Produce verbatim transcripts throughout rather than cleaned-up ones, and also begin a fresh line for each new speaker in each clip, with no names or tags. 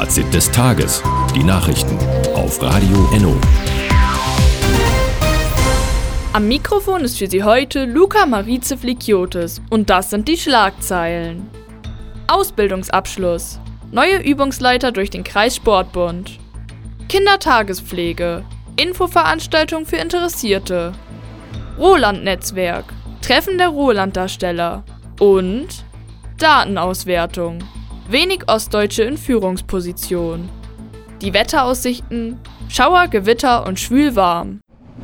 Fazit des Tages. Die Nachrichten auf Radio Enno.
Am Mikrofon ist für Sie heute Luca Marize Flikiotis und das sind die Schlagzeilen. Ausbildungsabschluss. Neue Übungsleiter durch den Kreissportbund. Kindertagespflege. Infoveranstaltung für Interessierte. Roland-Netzwerk. Treffen der Roland-Darsteller. Und Datenauswertung. Wenig Ostdeutsche in Führungsposition. Die Wetteraussichten: Schauer, Gewitter und schwül warm.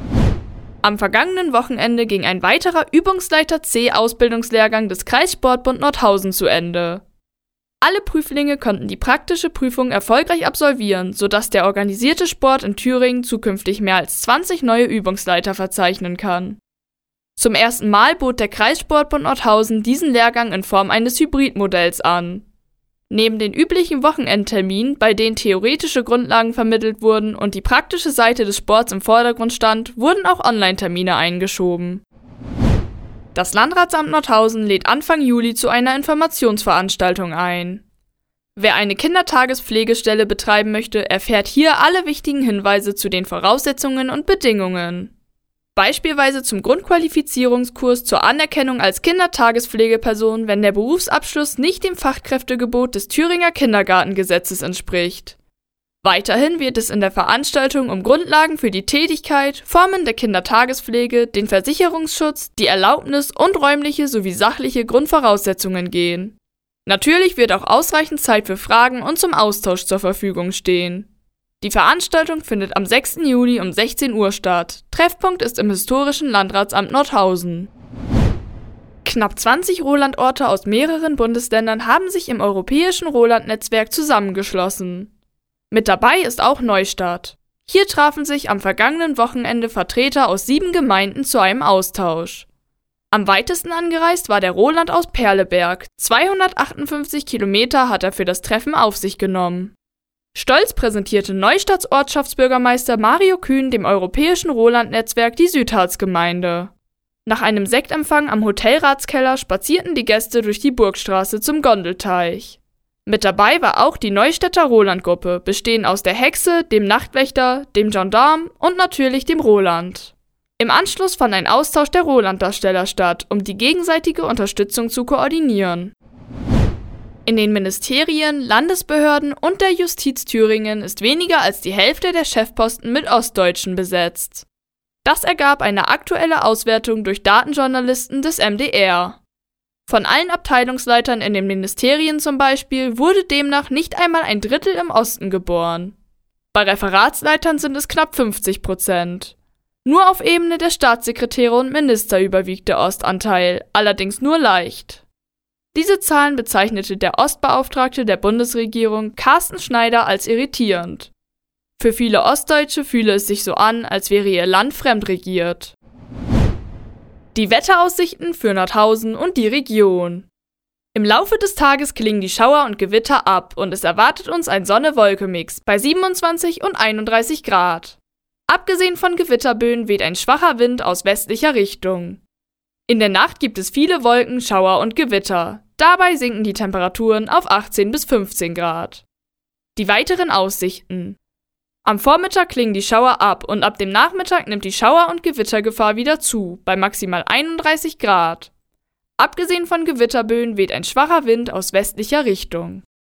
Am vergangenen Wochenende ging ein weiterer Übungsleiter C-Ausbildungslehrgang des Kreissportbund Nordhausen zu Ende. Alle Prüflinge konnten die praktische Prüfung erfolgreich absolvieren, sodass der organisierte Sport in Thüringen zukünftig mehr als zwanzig neue Übungsleiter verzeichnen kann. Zum ersten Mal bot der Kreissportbund Nordhausen diesen Lehrgang in Form eines Hybridmodells an. Neben den üblichen Wochenendterminen, bei denen theoretische Grundlagen vermittelt wurden und die praktische Seite des Sports im Vordergrund stand, wurden auch Online-Termine eingeschoben. Das Landratsamt Nordhausen lädt Anfang Juli zu einer Informationsveranstaltung ein. Wer eine Kindertagespflegestelle betreiben möchte, erfährt hier alle wichtigen Hinweise zu den Voraussetzungen und Bedingungen. Beispielsweise zum Grundqualifizierungskurs zur Anerkennung als Kindertagespflegeperson, wenn der Berufsabschluss nicht dem Fachkräftegebot des Thüringer Kindergartengesetzes entspricht. Weiterhin wird es in der Veranstaltung um Grundlagen für die Tätigkeit, Formen der Kindertagespflege, den Versicherungsschutz, die Erlaubnis und räumliche sowie sachliche Grundvoraussetzungen gehen. Natürlich wird auch ausreichend Zeit für Fragen und zum Austausch zur Verfügung stehen. Die Veranstaltung findet am sechsten Juli um sechzehn Uhr statt. Treffpunkt ist im historischen Landratsamt Nordhausen. Knapp zwanzig Roland-Orte aus mehreren Bundesländern haben sich im europäischen Roland-Netzwerk zusammengeschlossen. Mit dabei ist auch Neustadt. Hier trafen sich am vergangenen Wochenende Vertreter aus sieben Gemeinden zu einem Austausch. Am weitesten angereist war der Roland aus Perleberg. zweihundertachtundfünfzig Kilometer hat er für das Treffen auf sich genommen. Stolz präsentierte Neustadts Ortschaftsbürgermeister Mario Kühn dem europäischen Roland-Netzwerk die Südharz-Gemeinde. Nach einem Sektempfang am Hotelratskeller spazierten die Gäste durch die Burgstraße zum Gondelteich. Mit dabei war auch die Neustädter Roland-Gruppe, bestehend aus der Hexe, dem Nachtwächter, dem Gendarm und natürlich dem Roland. Im Anschluss fand ein Austausch der Roland-Darsteller statt, um die gegenseitige Unterstützung zu koordinieren. In den Ministerien, Landesbehörden und der Justiz Thüringen ist weniger als die Hälfte der Chefposten mit Ostdeutschen besetzt. Das ergab eine aktuelle Auswertung durch Datenjournalisten des M D R. Von allen Abteilungsleitern in den Ministerien zum Beispiel wurde demnach nicht einmal ein Drittel im Osten geboren. Bei Referatsleitern sind es knapp fünfzig Prozent. Nur auf Ebene der Staatssekretäre und Minister überwiegt der Ostanteil, allerdings nur leicht. Diese Zahlen bezeichnete der Ostbeauftragte der Bundesregierung Carsten Schneider als irritierend. Für viele Ostdeutsche fühle es sich so an, als wäre ihr Land fremdregiert. Die Wetteraussichten für Nordhausen und die Region. Im Laufe des Tages klingen die Schauer und Gewitter ab und es erwartet uns ein Sonne-Wolke-Mix bei siebenundzwanzig und einunddreißig Grad. Abgesehen von Gewitterböen weht ein schwacher Wind aus westlicher Richtung. In der Nacht gibt es viele Wolken, Schauer und Gewitter. Dabei sinken die Temperaturen auf achtzehn bis fünfzehn Grad. Die weiteren Aussichten. Am Vormittag klingen die Schauer ab und ab dem Nachmittag nimmt die Schauer- und Gewittergefahr wieder zu, bei maximal einunddreißig Grad. Abgesehen von Gewitterböen weht ein schwacher Wind aus westlicher Richtung.